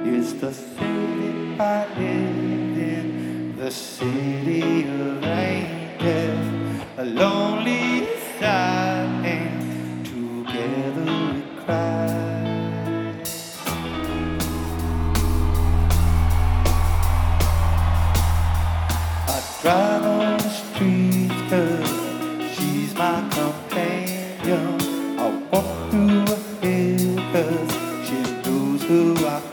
is the city I live in, the city of angels, a lonely side, and together we cry. I drive on the street 'cause she's my